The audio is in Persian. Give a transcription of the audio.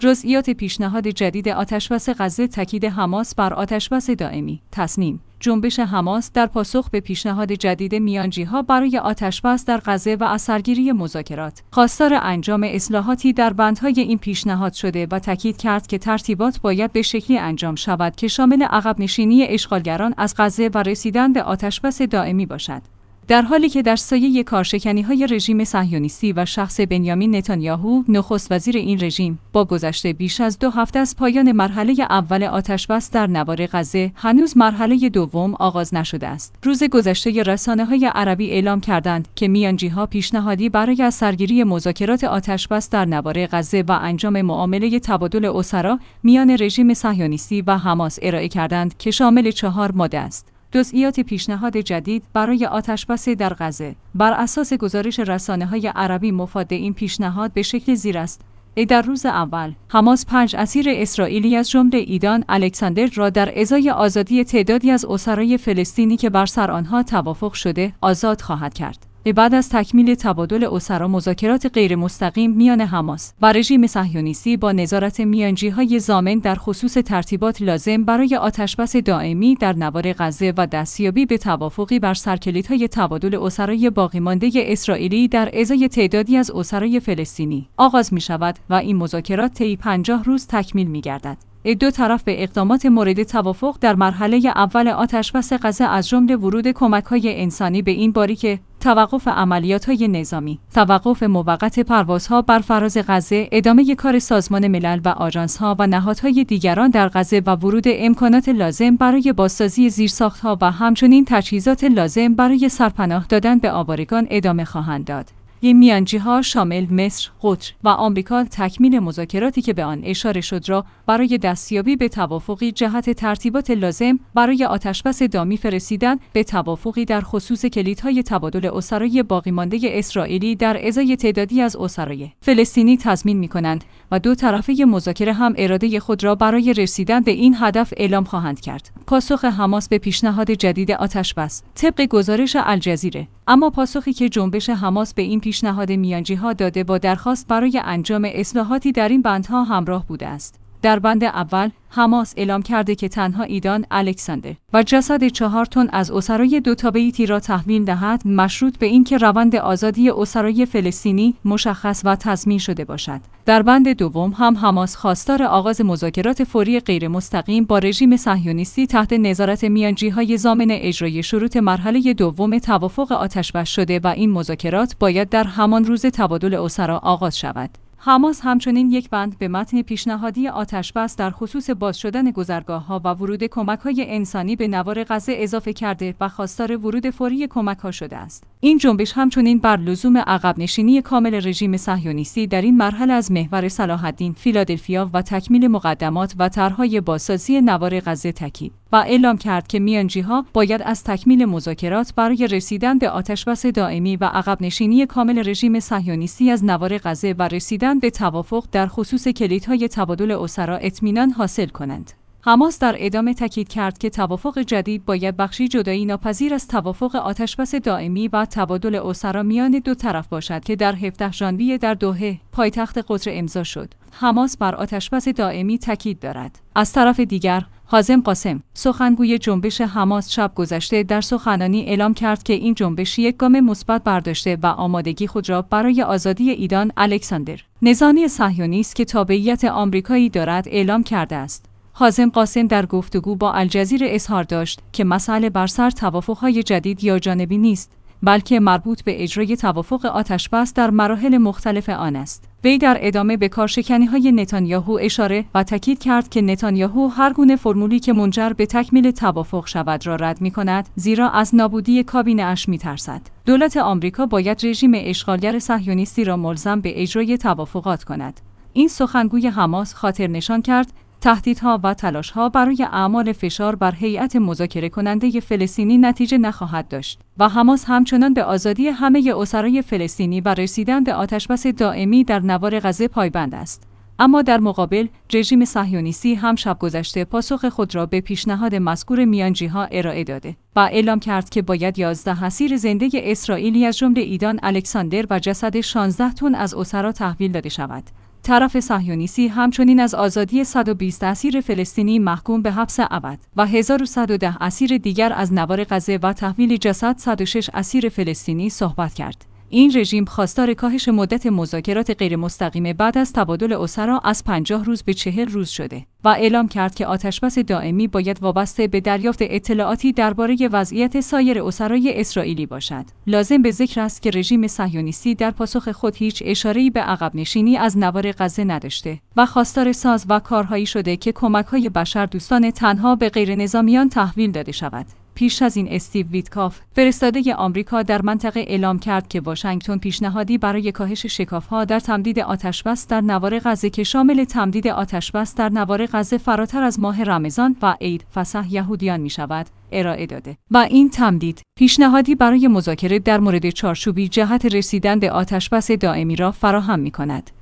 جزئیات پیشنهاد جدید آتشبس غزه، تاکید حماس بر آتشبس دائمی. تصمیم جنبش حماس در پاسخ به پیشنهاد جدید میانجی‌ها برای آتشبس در غزه و اثرگیری مذاکرات، خواستار انجام اصلاحاتی در بندهای این پیشنهاد شده و تاکید کرد که ترتیبات باید به شکلی انجام شود که شامل عقب نشینی اشغالگران از غزه و رسیدن به آتشبس دائمی باشد. در حالی که در سایه کارشکنی‌های رژیم صهیونیستی و شخص بنیامین نتانیاهو، نخست وزیر این رژیم، با گذشت بیش از 2 هفته از پایان مرحله اول آتشبس در نوار غزه، هنوز مرحله دوم آغاز نشده است. روز گذشته رسانه‌های عربی اعلام کردند که میانجی‌ها پیشنهادی برای سرگیری مذاکرات آتشبس در نوار غزه و انجام معامله تبادل اسرا میان رژیم صهیونیستی و حماس ارائه کردند که شامل 4 ماده است. جزئیات پیشنهاد جدید برای آتشبس در غزه بر اساس گزارش رسانه‌های عربی مفاد این پیشنهاد به شکل زیر است. در روز اول، حماس 5 اسیر اسرائیلی از جمله ایدان الکساندر را در ازای آزادی تعدادی از اسرای فلسطینی که بر سر آنها توافق شده آزاد خواهد کرد. بعد از تکمیل تبادل اسرا، مذاکرات غیر مستقیم میان حماس و رژیم صهیونیستی با نظارت میانجی‌های ضامن در خصوص ترتیبات لازم برای آتشبس دائمی در نوار غزه و دستیابی به توافقی بر سرکلیدهای تبادل اسرای باقی مانده اسرائیلی در ازای تعدادی از اسرای فلسطینی آغاز می‌شود و این مذاکرات طی 50 روز تکمیل می‌گردد. دو طرف به اقدامات مورد توافق در مرحله اول آتشبس غزه از جمله ورود کمک‌های انسانی به این باری که توقف عملیات‌های نظامی، توقف موقت پروازها بر فراز غزه، ادامه کار سازمان ملل و آژانس‌ها و نهادهای دیگران در غزه و ورود امکانات لازم برای بازسازی زیرساخت‌ها و همچنین تجهیزات لازم برای سرپناه دادن به آوارگان ادامه خواهند داد. این میانجی‌ها شامل مصر، قطر و آمریکا تکمیل مذاکراتی که به آن اشاره شد را برای دستیابی به توافقی جهت ترتیبات لازم برای آتشبس دائمی فرستادن به توافقی در خصوص کلیدهای تبادل اسرای باقی مانده اسرائیلی در ازای تعدادی از اسرای فلسطینی تضمین می‌کنند و دو طرفه مذاکره هم اراده خود را برای رسیدن به این هدف اعلام خواهند کرد. پاسخ حماس به پیشنهاد جدید آتشبس طبق گزارش الجزیره، اما پاسخی که جنبش حماس به این پیشنهاد میانجی‌ها داده با درخواست برای انجام اصلاحاتی در این بندها همراه بوده است. در بند اول، حماس اعلام کرده که تنها ایدان الکساندر و جسد 4 تن از اسرای دو تابعیتی را تحویل دهد، مشروط به اینکه روند آزادی اسرای فلسطینی مشخص و تضمین شده باشد. در بند دوم هم حماس خواستار آغاز مذاکرات فوری غیر مستقیم با رژیم صهیونیستی تحت نظارت میانجی‌های ضامن اجرای شروط مرحله دوم توافق آتشبس شده و این مذاکرات باید در همان روز تبادل اسرا آغاز شود. حماس همچنین یک بند به متن پیشنهادی آتشبس در خصوص باز شدن گذرگاه‌ها و ورود کمک‌های انسانی به نوار غزه اضافه کرده و خواستار ورود فوری کمک‌ها شده است. این جنبش همچنین بر لزوم عقب نشینی کامل رژیم صهیونیستی در این مرحله از محور صلاح الدین، فیلادلفیا و تکمیل مقدمات و طرح‌های بازسازی نوار غزه تاکید و اعلام کرد که میانجی‌ها باید از تکمیل مذاکرات برای رسیدن به آتشبس دائمی و عقب نشینی کامل رژیم صهیونیستی از نوار غزه و رسیدن به توافق در خصوص کلیدهای تبادل اسرا اطمینان حاصل کنند. حماس در ادامه تاکید کرد که توافق جدید باید بخشی جدایی ناپذیر از توافق آتشبس دائمی و تبادل اسرا میان دو طرف باشد که در 17 ژانویه در دوحه، پایتخت قطر امضا شد. حماس بر آتشبس دائمی تاکید دارد. از طرف دیگر، حازم قاسم، سخنگوی جنبش حماس، شب گذشته در سخنرانی اعلام کرد که این جنبش یک گام مثبت برداشته و آمادگی خود را برای آزادی ایدان الکساندر، نظامی صهیونیست که تابعیت آمریکایی دارد، اعلام کرده است. حازم قاسم در گفتگو با الجزیره اظهار داشت که مسئله بر سر توافق‌های جدید یا جانبی نیست، بلکه مربوط به اجرای توافق آتشبس در مراحل مختلف آن است. وی در ادامه به کارشکنی‌های نتانیاهو اشاره و تاکید کرد که نتانیاهو هر گونه فرمولی که منجر به تکمیل توافق شود را رد می‌کند، زیرا از نابودی کابینه‌اش می‌ترسد. دولت آمریکا باید رژیم اشغالگر صهیونیستی را ملزم به اجرای توافقات کند. این سخنگوی حماس خاطر نشان کرد تهدیدها و تلاش‌ها برای اعمال فشار بر هیئت مذاکره کننده فلسطینی نتیجه نخواهد داشت و حماس همچنان به آزادی همه اسرای فلسطینی و رسیدن به آتشبس دائمی در نوار غزه پایبند است. اما در مقابل، رژیم صهیونیستی هم شب گذشته پاسخ خود را به پیشنهاد مذکور میانجی‌ها ارائه داده و اعلام کرد که باید 11 اسیر زنده اسرائیلی از جمله ایدان الکساندر و جسد 16 تن از اسرا تحویل داده شود. طرف صهیونیستی همچنین از آزادی 120 اسیر فلسطینی محکوم به حبس ابد و 1110 اسیر دیگر از نوار غزه و تحویل جسد 106 اسیر فلسطینی صحبت کرد. این رژیم خواستار کاهش مدت مذاکرات غیرمستقیم بعد از تبادل اسرا از 50 روز به 40 روز شده و اعلام کرد که آتشبس دائمی باید وابسته به دریافت اطلاعاتی درباره وضعیت سایر اسرای اسرائیلی باشد. لازم به ذکر است که رژیم صهیونیستی در پاسخ خود هیچ اشاره‌ای به عقب نشینی از نوار غزه نداشته و خواستار ساز و کارهایی شده که کمک‌های بشردوستانه تنها به غیرنظامیان تحویل داده شود. پیش از این استیو ویتکاف، فرستاده آمریکا در منطقه اعلام کرد که واشنگتن پیشنهادی برای کاهش شکاف‌ها در تمدید آتشبس در نوار غزه که شامل تمدید آتشبس در نوار غزه فراتر از ماه رمضان و عید فسح یهودیان می‌شود، ارائه داده و این تمدید پیشنهادی برای مذاکره در مورد چارچوبی جهت رسیدن به آتشبس دائمی را فراهم می‌کند.